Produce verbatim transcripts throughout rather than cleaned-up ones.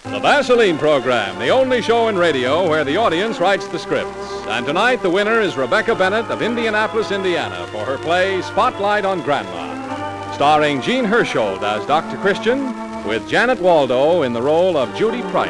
The Vaseline Program, the only show in radio where the audience writes the scripts. And tonight, the winner is Rebecca Bennett of Indianapolis, Indiana, for her play Spotlight on Grandma. Starring Jean Hersholt as Doctor Christian, with Janet Waldo in the role of Judy Price.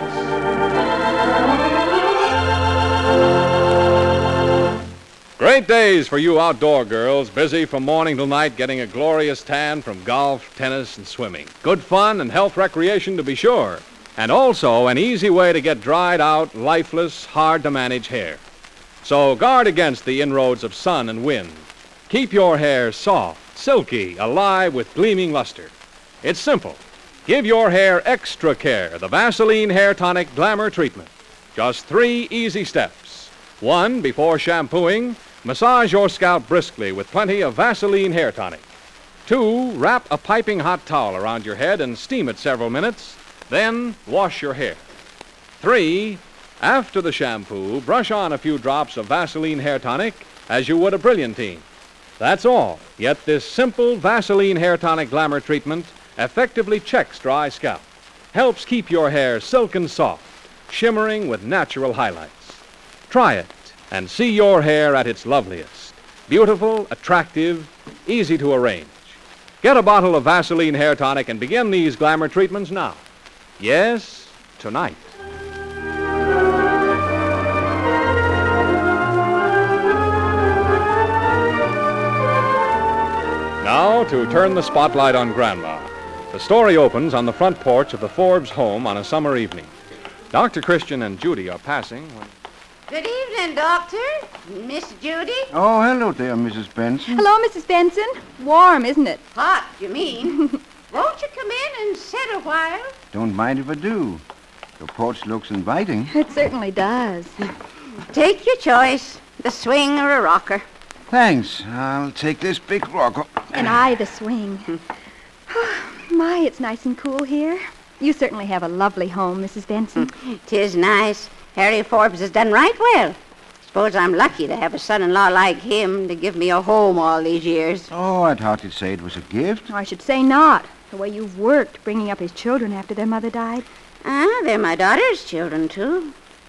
Great days for you outdoor girls, busy from morning till night getting a glorious tan from golf, tennis, and swimming. Good fun and health recreation to be sure. And also an easy way to get dried out, lifeless, hard-to-manage hair. So guard against the inroads of sun and wind. Keep your hair soft, silky, alive with gleaming luster. It's simple. Give your hair extra care, the Vaseline Hair Tonic Glamour Treatment. Just three easy steps. One, before shampooing, massage your scalp briskly with plenty of Vaseline Hair Tonic. Two, wrap a piping hot towel around your head and steam it several minutes. Then, wash your hair. Three, after the shampoo, brush on a few drops of Vaseline Hair Tonic as you would a Brilliantine. That's all. Yet this simple Vaseline Hair Tonic Glamour treatment effectively checks dry scalp, helps keep your hair silken soft, shimmering with natural highlights. Try it and see your hair at its loveliest. Beautiful, attractive, easy to arrange. Get a bottle of Vaseline Hair Tonic and begin these glamour treatments now. Yes, tonight. Now to turn the spotlight on Grandma. The story opens on the front porch of the Forbes home on a summer evening. Doctor Christian and Judy are passing when... Good evening, Doctor. Miss Judy? Oh, hello there, Missus Benson. Hello, Missus Benson. Warm, isn't it? Hot, you mean? Won't you come in and sit a while? Don't mind if I do. Your porch looks inviting. It certainly does. Take your choice, the swing or a rocker. Thanks. I'll take this big rocker. And I the swing. My, it's nice and cool here. You certainly have a lovely home, Missus Benson. 'Tis nice. Harry Forbes has done right well. Suppose I'm lucky to have a son-in-law like him to give me a home all these years. Oh, I thought you'd say it was a gift. I should say not. The way you've worked bringing up his children after their mother died. Ah, they're my daughter's children, too.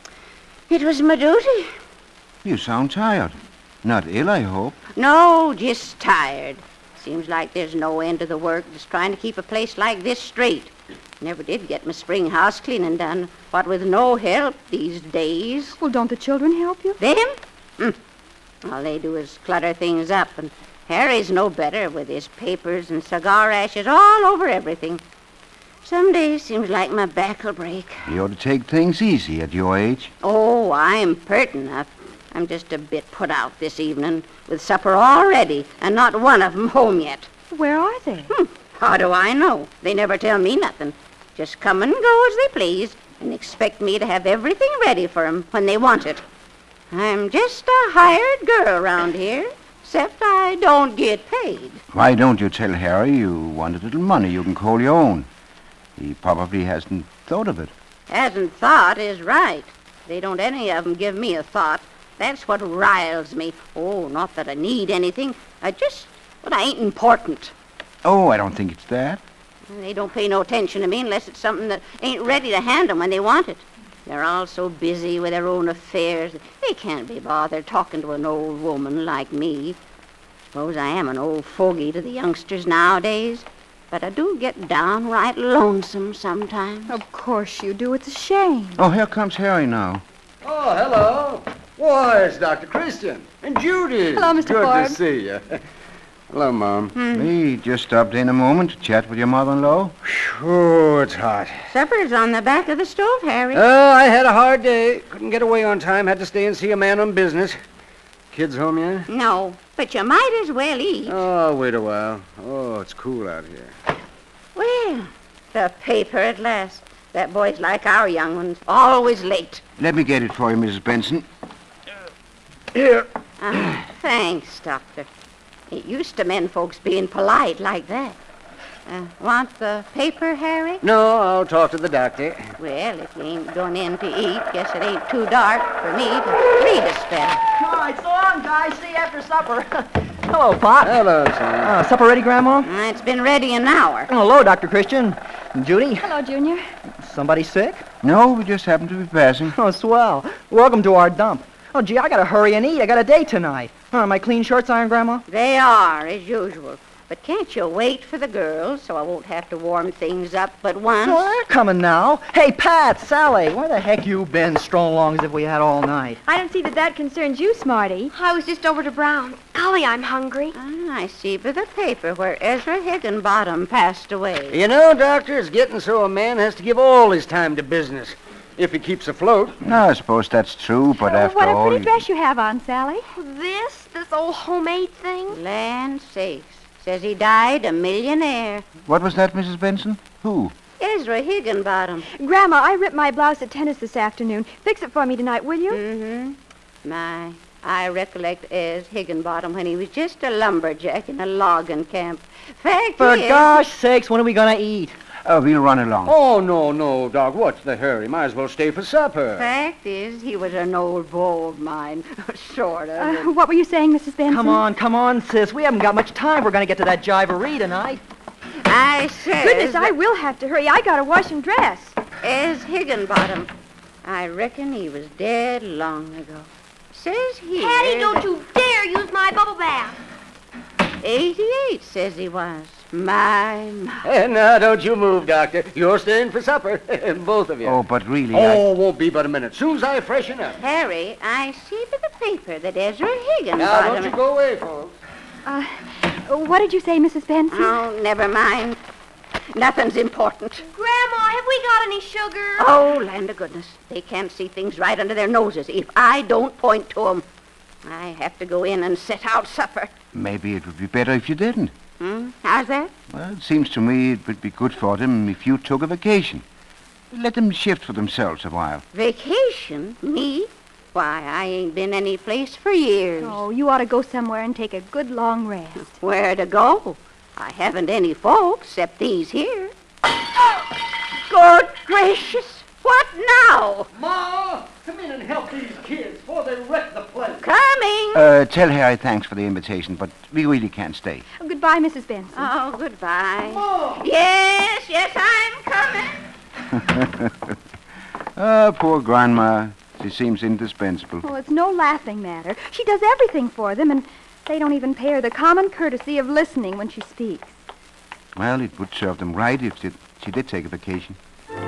It was my duty. You sound tired. Not ill, I hope. No, just tired. Seems like there's no end to the work, just trying to keep a place like this straight. Never did get my spring house cleaning done, what with no help these days. Well, don't the children help you? Them? Mm. All they do is clutter things up, and Harry's no better with his papers and cigar ashes all over everything. Some days seems like my back'll break. You ought to take things easy at your age. Oh, I'm pert enough. I'm just a bit put out this evening, with supper all ready, and not one of 'em home yet. Where are they? Hmm. How do I know? They never tell me nothing. Just come and go as they please, and expect me to have everything ready for 'em when they want it. I'm just a hired girl around here, except I don't get paid. Why don't you tell Harry you want a little money you can call your own? He probably hasn't thought of it. Hasn't thought is right. They don't any of 'em give me a thought. That's what riles me. Oh, not that I need anything. I just, but I ain't important. Oh, I don't think it's that. They don't pay no attention to me unless it's something that ain't ready to hand 'em when they want it. They're all so busy with their own affairs. They can't be bothered talking to an old woman like me. Suppose I am an old fogey to the youngsters nowadays, but I do get downright lonesome sometimes. Of course you do. It's a shame. Oh, here comes Harry now. Oh, hello. Why, it's Doctor Christian and Judy. Hello, Mister Good Forbes. to see you. Hello, Mom. Hmm. We just stopped in a moment to chat with your mother-in-law. Oh, it's hot. Supper's on the back of the stove, Harry. Oh, I had a hard day. Couldn't get away on time. Had to stay and see a man on business. Kids home yet? No, but you might as well eat. Oh, wait a while. Oh, it's cool out here. Well, the paper at last. That boy's like our young ones, always late. Let me get it for you, Missus Benson. Here. Uh, thanks, Doctor. It used to men folks being polite like that. Uh, want the paper, Harry? No, I'll talk to the doctor. Well, if you ain't going in to eat, guess it ain't too dark for me to read a spell. All right, so long, guys. See you after supper. Hello, Pop. Hello, son. Uh, supper ready, Grandma? Uh, it's been ready an hour. Hello, Doctor Christian. And Judy. Hello, Junior. Somebody sick? No, we just happened to be passing. Oh, swell. Welcome to our dump. Oh, gee, I gotta hurry and eat. I got a date tonight. Are my clean shirts ironed, Grandma? They are, as usual. But can't you wait for the girls so I won't have to warm things up but once? Oh, they're coming now. Hey, Pat, Sally, where the heck you been strolling along as if we had all night? I don't see that that concerns you, Smarty. I was just over to Brown. Golly, I'm hungry. Ah, I see by the paper where Ezra Higginbottom passed away. You know, Doctor, it's getting so a man has to give all his time to business if he keeps afloat. No, I suppose that's true, but Oh, after what a all... pretty dress you have on, Sally. This? This old homemade thing? Land sakes. Says he died a millionaire. What was that, Missus Benson? Who? Ezra Higginbottom. Grandma, I ripped my blouse at tennis this afternoon. Fix it for me tonight, will you? Mm-hmm. My, I recollect Ez Higginbottom when he was just a lumberjack in a logging camp. Fact For is... gosh sakes, when are we gonna eat? Oh, we'll run along. Oh, no, no, Doc. What's the hurry? Might as well stay for supper. Fact is, he was an old beau of mine. sort of. Uh, what were you saying, Missus Benson? Come on, come on, sis. We haven't got much time. We're gonna get to that jivaree tonight. I says... Goodness, I will have to hurry. I gotta wash and dress. Ez Higginbottom. I reckon he was dead long ago. Says he... Patty, don't you dare use my bubble bath. eighty-eight, says he was. My, my. And now, don't you move, Doctor. You're staying for supper. Both of you. Oh, but really, Oh, won't be but a minute. Soon as I freshen up. Harry, I see by the paper that Ezra Higginbottom... Now, don't you go away, folks. Uh, what did you say, Missus Benson? Oh, never mind. Nothing's important. Grandma, have we got any sugar? Oh, land of goodness. They can't see things right under their noses if I don't point to 'em. I have to go in and set out supper. I... Maybe it would be better if you didn't. Hmm? How's that? Well, it seems to me it would be good for them if you took a vacation. Let them shift for themselves a while. Vacation? Me? Why, I ain't been any place for years. Oh, you ought to go somewhere and take a good long rest. Where to go? I haven't any folks except these here. Good gracious! What now? Ma, come in and help these kids before they wreck the place. Coming! Uh, tell Harry thanks for the invitation, but we really can't stay. Oh, goodbye, Missus Benson. Oh, goodbye. Ma! Yes, yes, I'm coming. Ah, poor Grandma. She seems indispensable. Well, it's no laughing matter. She does everything for them, and they don't even pay her the common courtesy of listening when she speaks. Well, it would serve them right if she, she did take a vacation.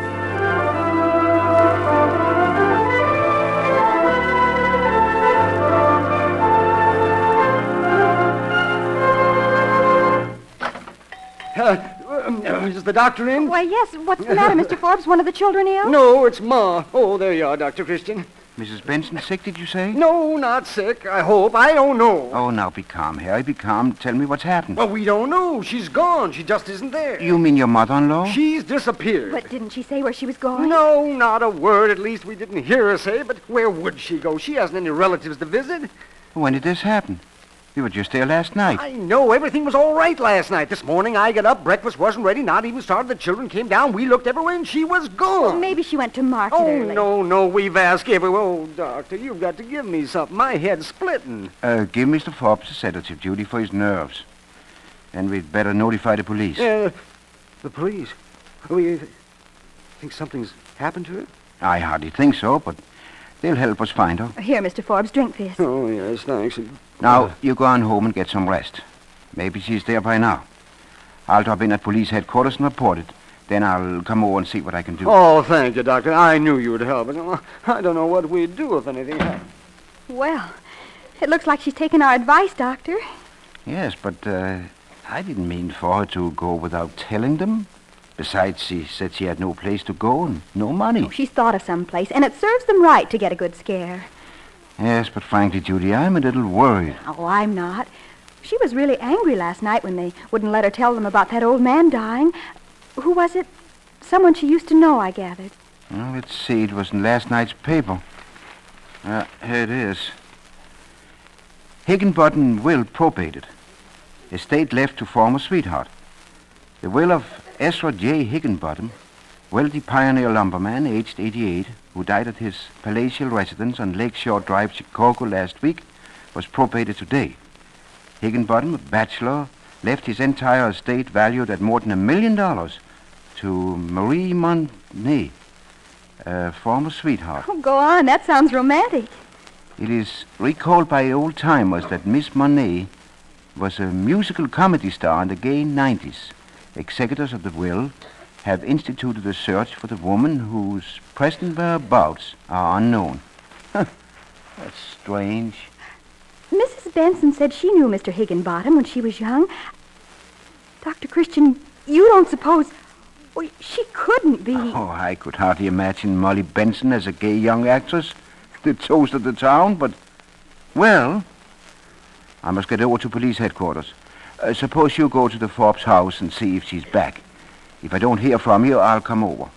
Uh, is the doctor in? Why, yes. What's the matter, Mister Forbes? One of the children ill? No, it's Ma. Oh, there you are, Doctor Christian. Missus Benson sick, did you say? No, not sick, I hope. I don't know. Oh, now be calm, Harry. Be calm. Tell me what's happened. Well, we don't know. She's gone. She just isn't there. You mean your mother-in-law? She's disappeared. But didn't she say where she was going? No, not a word. At least we didn't hear her say, but where would she go? She hasn't any relatives to visit. When did this happen? We were just there last night. I know. Everything was all right last night. This morning I got up. Breakfast wasn't ready. Not even started. The children came down. We looked everywhere, and she was gone. Well, maybe she went to market Oh, early. no, no. We've asked everywhere. Oh, Doctor, you've got to give me something. My head's splitting. Uh, give Mister Forbes a sedative, Judy, for his nerves. Then we'd better notify the police. Uh, the police? Oh, you th- think something's happened to her? I hardly think so, but they'll help us find her. Here, Mister Forbes, drink this. Oh, yes, thanks. Now, you go on home and get some rest. Maybe she's there by now. I'll drop in at police headquarters and report it. Then I'll come over and see what I can do. Oh, thank you, Doctor. I knew you'd help. But I don't know what we'd do if anything happened. Well, it looks like she's taken our advice, Doctor. Yes, but uh, I didn't mean for her to go without telling them. Besides, she said she had no place to go and no money. Oh, she's thought of some place, and it serves them right to get a good scare. Yes, but frankly, Judy, I'm a little worried. Oh, I'm not. She was really angry last night when they wouldn't let her tell them about that old man dying. Who was it? Someone she used to know, I gathered. Well, let's see. It was in last night's paper. Uh, here it is. Higginbottom will probated. Estate left to former sweetheart. The will of Ezra J. Higginbottom, wealthy pioneer lumberman, aged eighty-eight, who died at his palatial residence on Lakeshore Drive, Chicago, last week, was probated today. Higginbottom, a bachelor, left his entire estate valued at more than a million dollars to Marie Monet, A former sweetheart. Oh, go on. That sounds romantic. It is recalled by old-timers that Miss Monet was a musical comedy star in the gay nineties. Executors of the will have instituted a search for the woman whose present whereabouts are unknown. That's strange. Missus Benson said she knew Mister Higginbottom when she was young. Doctor Christian, you don't suppose... Well, she couldn't be... Oh, I could hardly imagine Molly Benson as a gay young actress, the toast of the town, but... Well, I must get over to police headquarters. Uh, suppose you go to the Forbes house and see if she's back. If I don't hear from you, I'll come over.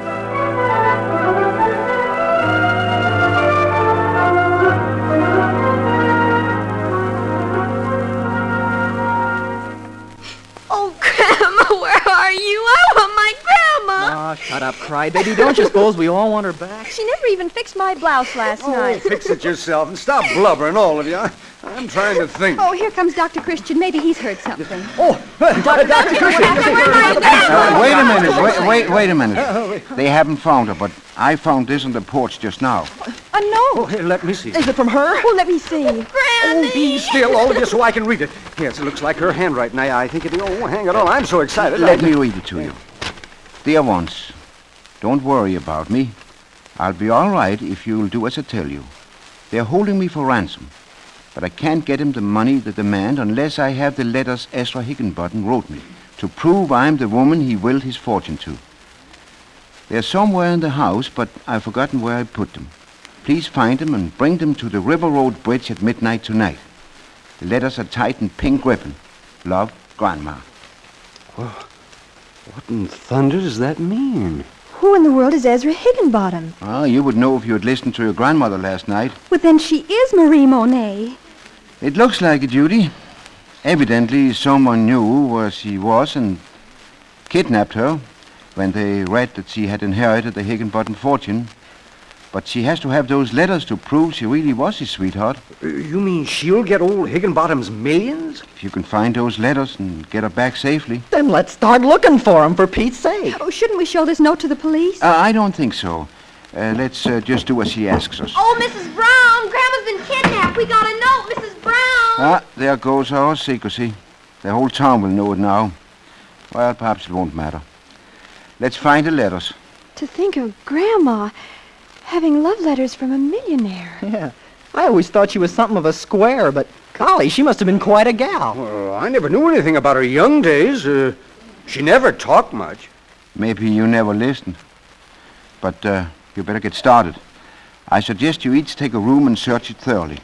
Oh, Grandma, where are you? I want my Grandma. Ah, shut up, crybaby. Don't you suppose we all want her back? She never even fixed my blouse last Oh, night. fix it yourself and stop blubbering, all of you. I, I'm trying to think. Oh, here comes Doctor Christian. Maybe he's heard something. Oh, Doctor Christian. Uh, wait a minute, wait, wait, wait a minute. They haven't found her, but I found this on the porch just now. A note. Oh, here, let me see. Is it from her? Oh, let me see. Oh, be still, all of you, so I can read it. Yes, it looks like her handwriting. I, I think it... Oh, hang it all. I'm so excited. Let I... me read it to you. Dear ones, don't worry about me. I'll be all right if you'll do as I tell you. They're holding me for ransom, but I can't get him the money they demand unless I have the letters Ezra Higginbottom wrote me to prove I'm the woman he willed his fortune to. They're somewhere in the house, but I've forgotten where I put them. Please find them and bring them to the River Road Bridge at midnight tonight. The letters are tied in pink ribbon. Love, Grandma. What in thunder does that mean? Who in the world is Ezra Higginbottom? Ah, you would know if you had listened to your grandmother last night. Well, then she is Marie Monet. It looks like it, Judy. Evidently, someone knew where she was and kidnapped her when they read that she had inherited the Higginbottom fortune. But she has to have those letters to prove she really was his sweetheart. Uh, you mean she'll get old Higginbottom's millions? If you can find those letters and get her back safely. Then let's start looking for them, for Pete's sake. Oh, shouldn't we show this note to the police? Uh, I don't think so. Uh, let's uh, just do as she asks us. Oh, Missus Brown, Grandma's been kidnapped. We got a note, Missus Brown. Ah, there goes our secrecy. The whole town will know it now. Well, perhaps it won't matter. Let's find the letters. To think of Grandma having love letters from a millionaire. Yeah. I always thought she was something of a square, but golly, she must have been quite a gal. Well, I never knew anything about her young days. Uh, she never talked much. Maybe you never listened. But uh, you better get started. I suggest you each take a room and search it thoroughly.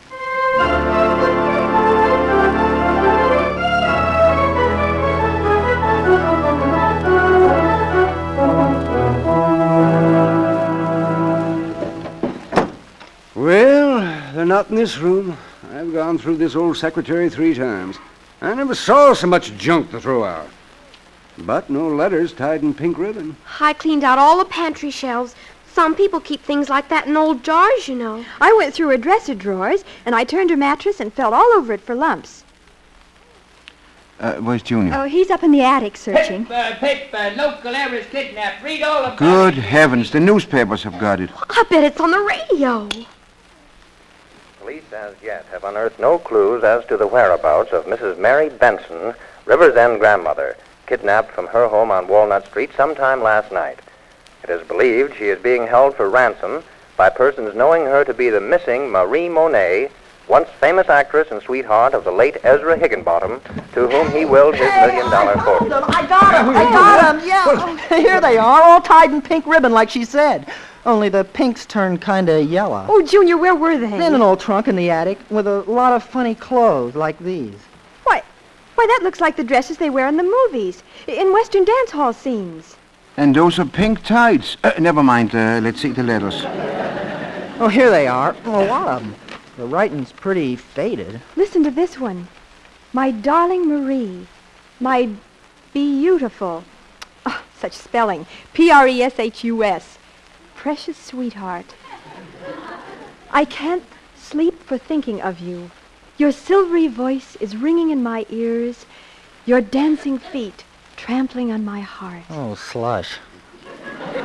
Well, they're not in this room. I've gone through this old secretary three times. I never saw so much junk to throw out. But no letters tied in pink ribbon. I cleaned out all the pantry shelves. Some people keep things like that in old jars, you know. I went through her dresser drawers, and I turned her mattress and felt all over it for lumps. Uh, where's Junior? Oh, he's up in the attic searching. Pip, uh, Pip, uh, local areas kidnapped. Read all about Good it. heavens, the newspapers have got it. I bet it's on the radio. Police as yet have unearthed no clues as to the whereabouts of Missus Mary Benson, River's End grandmother, kidnapped from her home on Walnut Street sometime last night. It is believed she is being held for ransom by persons knowing her to be the missing Marie Monet, once famous actress and sweetheart of the late Ezra Higginbottom, to whom he willed his million-dollar fortune. I got them! I got them! Yeah! Here they are, all tied in pink ribbon like she said. Only the pinks turned kind of yellow. Oh, Junior, where were they? In an old trunk in the attic with a lot of funny clothes like these. Why, why, that looks like the dresses they wear in the movies, in Western dance hall scenes. And those are pink tights. Uh, never mind, uh, let's see the letters. Oh, here they are. Oh, a lot of them. The writing's pretty faded. Listen to this one. My darling Marie, my beautiful, oh, such spelling, P R E S H U S, precious sweetheart. I can't sleep for thinking of you. Your silvery voice is ringing in my ears, your dancing feet trampling on my heart. Oh, slush.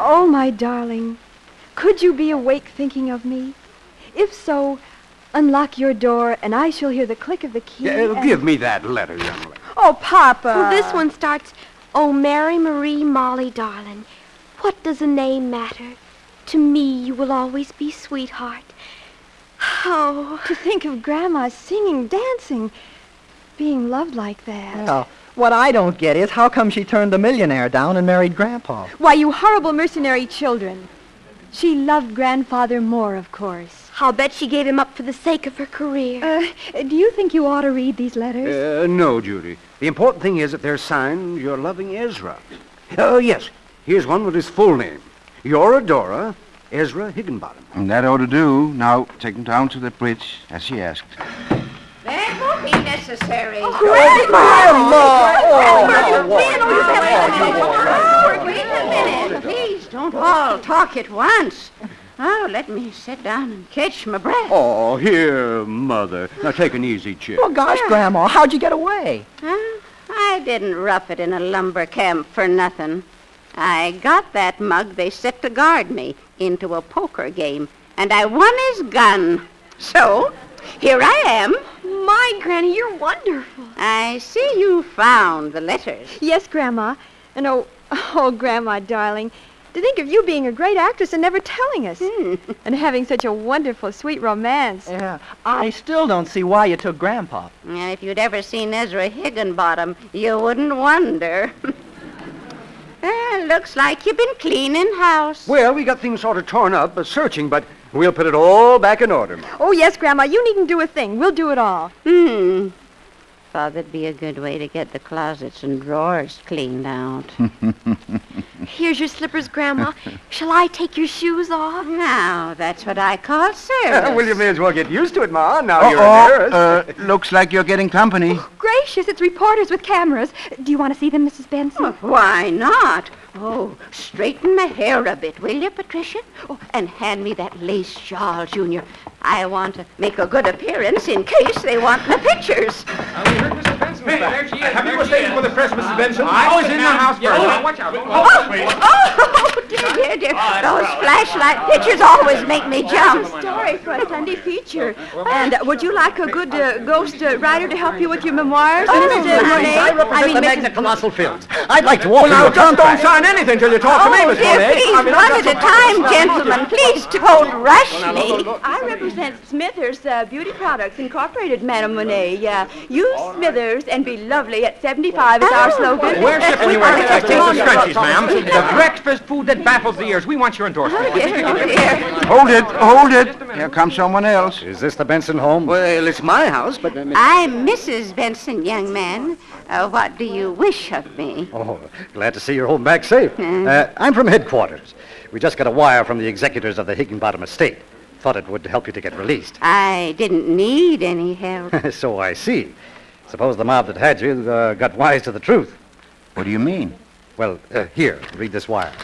Oh, my darling, could you be awake thinking of me? If so, unlock your door, and I shall hear the click of the key. Yeah, and... give me that letter, young lady. Oh, Papa. Well, this one starts, Oh, Mary Marie Molly, darling, what does a name matter? To me, you will always be sweetheart. Oh. To think of Grandma singing, dancing, being loved like that. Well, what I don't get is how come she turned the millionaire down and married Grandpa? Why, you horrible mercenary children. She loved Grandfather more, of course. I'll bet she gave him up for the sake of her career. Uh, do you think you ought to read these letters? Uh, no, Judy. The important thing is that they're signed Your Loving Ezra. Oh, yes. Here's one with his full name. Your Adora, Ezra Higginbottom. And that ought to do. Now, take him down to the bridge, as she asked. That won't be necessary. Oh, Grandma! Wait a minute. Please don't all talk at once. Oh, let me sit down and catch my breath. Oh, here, Mother. Now take an easy chick. Oh, gosh, Grandma, how'd you get away? Huh? I didn't rough it in a lumber camp for nothing. I got that mug they set to guard me into a poker game, and I won his gun. So, here I am. My, Granny, you're wonderful. I see you found the letters. Yes, Grandma. And oh, oh, Grandma, darling, to think of you being a great actress and never telling us. Hmm. And having such a wonderful, sweet romance. Yeah, I still don't see why you took Grandpa. And if you'd ever seen Ezra Higginbottom, you wouldn't wonder. Well, looks like you've been cleaning house. Well, we got things sort of torn up, uh, searching, but we'll put it all back in order, Ma. Oh, yes, Grandma, you needn't do a thing. We'll do it all. Hmm. Thought that'd be a good way to get the closets and drawers cleaned out. Here's your slippers, Grandma. Shall I take your shoes off? Now, that's what I call service. Uh, well, you may as well get used to it, Ma. Now you're Uh-oh, in Paris. uh, looks like you're getting company. Gracious, it's reporters with cameras. Do you want to see them, Missus Benson? Oh, why not? Oh, straighten my hair a bit, will you, Patricia? Oh, and hand me that lace shawl, Junior. I want to make a good appearance in case they want the pictures. Uh, we heard Missus Benson was there. She is. Have There you a she statement is. for the press, Missus Benson? I Oh, was it's in in the the house house first. first. Watch out. Oh, dear, dear, dear. Those flashlight pictures always make me jump. Story for a Sunday feature. And uh, would you like a good uh, ghost uh, writer to help you with your memoirs, Oh, Missus my. Monet? I represent mean, the Missus Magna Colossal Films. I'd like to walk Well, now, you just don't sign anything till you talk to me, Oh, Miss dear, Monet. please, I mean, one I've at got a time, gentlemen. Please don't rush me. I represent Smithers uh, Beauty Products Incorporated, Madame Monet. Uh, use Smithers and be lovely at seventy-five is our slogan. We're shipping you Uh, in uh, Take the scrunchies, ma'am. The breakfast food that baffles the ears. We want your endorsement. Oh, dear, oh, dear. Hold it, hold it. Here comes someone else. Is this the Benson home? Well, it's my house, but... Uh, I'm Missus Benson, young man. Uh, what do you wish of me? Oh, glad to see you're home back safe. Hmm. Uh, I'm from headquarters. We just got a wire from the executors of the Higginbottom estate. Thought it would help you to get released. I didn't need any help. So I see. Suppose the mob that had you uh, got wise to the truth. What do you mean? Well, uh, here, read this wire.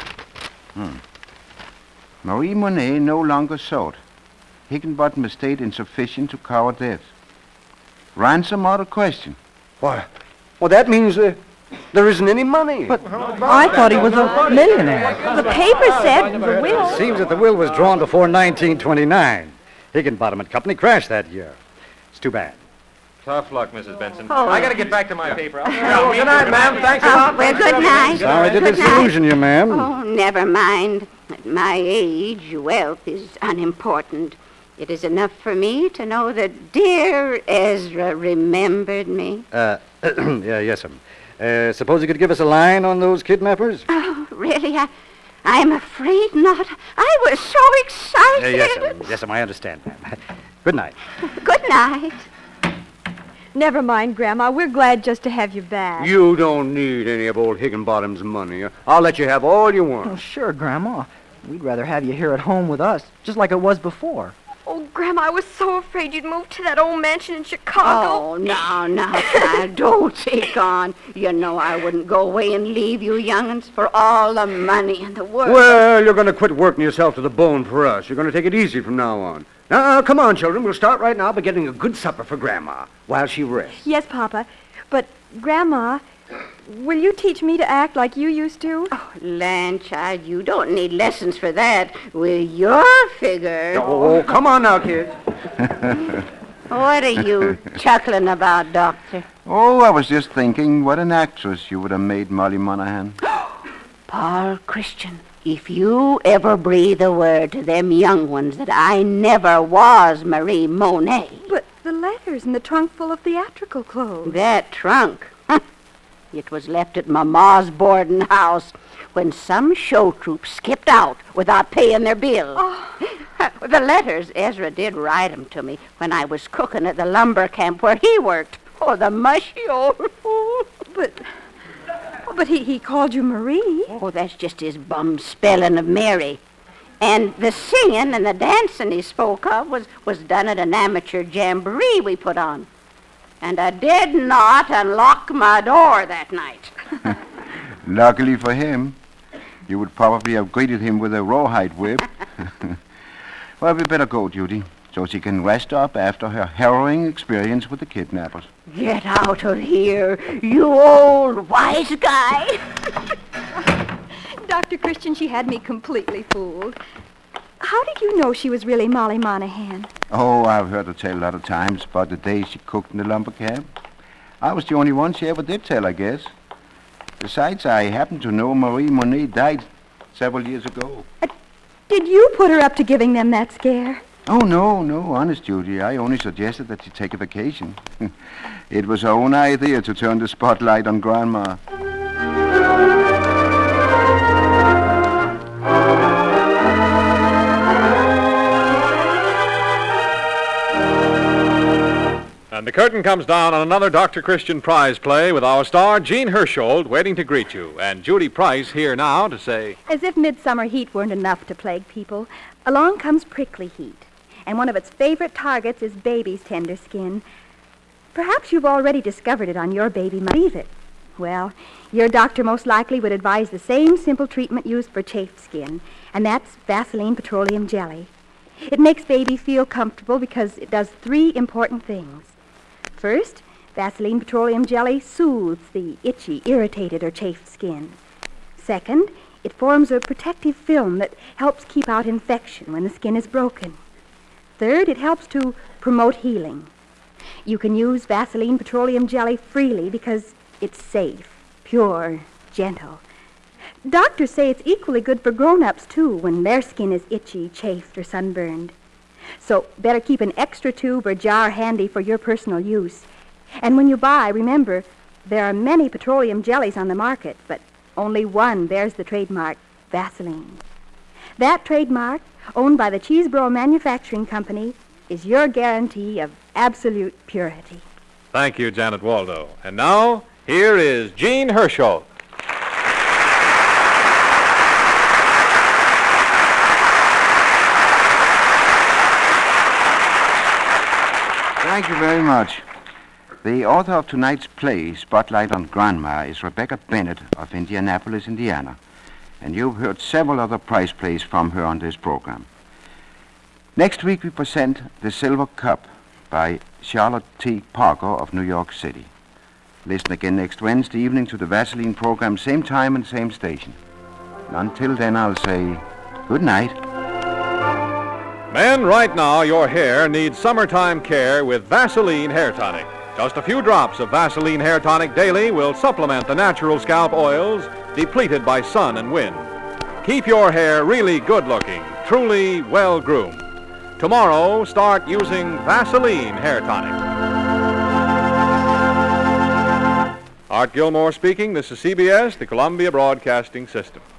Marie Monet no longer sought. Higginbottom estate insufficient to cover debt. Ransom out of question. Why? Well, that means uh, there isn't any money. But I thought he was a millionaire. The paper said the will. Seems that the will was drawn before nineteen twenty-nine. Higginbottom and Company crashed that year. It's too bad. Tough luck, Missus Benson. Oh. I got to get back to my paper. Well, good night, ma'am. Thanks a Oh, lot. well, good night. Sorry to Good disillusion you, ma'am. Oh, never mind. At my age, wealth is unimportant. It is enough for me to know that dear Ezra remembered me. Uh, yeah, yes, ma'am. Uh, suppose you could give us a line on those kidnappers? Oh, really? I, I'm afraid not. I was so Uh, excited. yes, ma'am. Yes, ma'am. I understand, ma'am. Good night. Good night. Never mind, Grandma. We're glad just to have you back. you don't need any of old Higginbottom's money. I'll let you have all you Oh, want. sure, Grandma. We'd rather have you here at home with us, just like it was before. Oh, Grandma, I was so afraid you'd move to that old mansion in Chicago. Oh, no, no, child, don't take on. You know I wouldn't go away and leave you young'uns for all the money in the world. Well, you're going to quit working yourself to the bone for us. You're going to take it easy from now on. Now, come on, children. We'll start right now by getting a good supper for Grandma while she rests. Yes, Papa. But, Grandma, will you teach me to act like you used to? Oh, land, child, you don't need lessons for that. With your figure. Oh, come on now, kids. What are you chuckling about, Doctor? Oh, I was just thinking what an actress you would have made Molly Monaghan. Paul Christian, if you ever breathe a word to them young ones that I never was Marie Monet. But the letters in the trunk full of theatrical clothes. That trunk? It was left at Mama's boarding house when some show troupe skipped out without paying their bill. Oh. The letters, Ezra did write 'em to me when I was cooking at the lumber camp where he worked. Oh, the mushy old fool. But, but he, he called you Marie. Oh, that's just his bum spelling of Mary. And the singing and the dancing he spoke of was, was done at an amateur jamboree we put on. And I did not unlock my door that night. Luckily for him, you would probably have greeted him with a rawhide whip. Well, we better go, Judy, so she can rest up after her harrowing experience with the kidnappers. Get out of here, you old wise guy. Doctor Christian, she had me completely fooled. How did you know she was really Molly Monaghan? Oh, I've heard her tell a lot of times about the days she cooked in the lumber camp. I was the only one she ever did tell, I guess. Besides, I happen to know Marie Monet died several years ago. Uh, did you put her up to giving them that scare? Oh, no, no, honest, Judy. I only suggested that she take a vacation. It was her own idea to turn the spotlight on Grandma. And the curtain comes down on another Doctor Christian prize play with our star, Jean Hersholt, waiting to greet you. And Judy Price here now to say... As if midsummer heat weren't enough to plague people, along comes prickly heat. And one of its favorite targets is baby's tender skin. Perhaps you've already discovered it on your baby. Leave it. Well, your doctor most likely would advise the same simple treatment used for chafed skin, and that's Vaseline Petroleum Jelly. It makes baby feel comfortable because it does three important things. First, Vaseline Petroleum Jelly soothes the itchy, irritated, or chafed skin. Second, it forms a protective film that helps keep out infection when the skin is broken. Third, it helps to promote healing. You can use Vaseline Petroleum Jelly freely because it's safe, pure, gentle. Doctors say it's equally good for grown-ups, too, when their skin is itchy, chafed, or sunburned. So better keep an extra tube or jar handy for your personal use. And when you buy, remember, there are many petroleum jellies on the market, but only one bears the trademark Vaseline. That trademark, owned by the Cheeseboro Manufacturing Company, is your guarantee of absolute purity. Thank you, Janet Waldo. And now, here is Jean Hersholt. Thank you very much. The author of tonight's play, Spotlight on Grandma, is Rebecca Bennett of Indianapolis, Indiana. And you've heard several other prize plays from her on this program. Next week we present The Silver Cup by Charlotte T. Parker of New York City. Listen again next Wednesday evening to the Vaseline program, same time and same station. And until then, I'll say good night. Men, right now, your hair needs summertime care with Vaseline Hair Tonic. Just a few drops of Vaseline Hair Tonic daily will supplement the natural scalp oils depleted by sun and wind. Keep your hair really good-looking, truly well-groomed. Tomorrow, start using Vaseline Hair Tonic. Art Gilmore speaking. This is C B S, the Columbia Broadcasting System.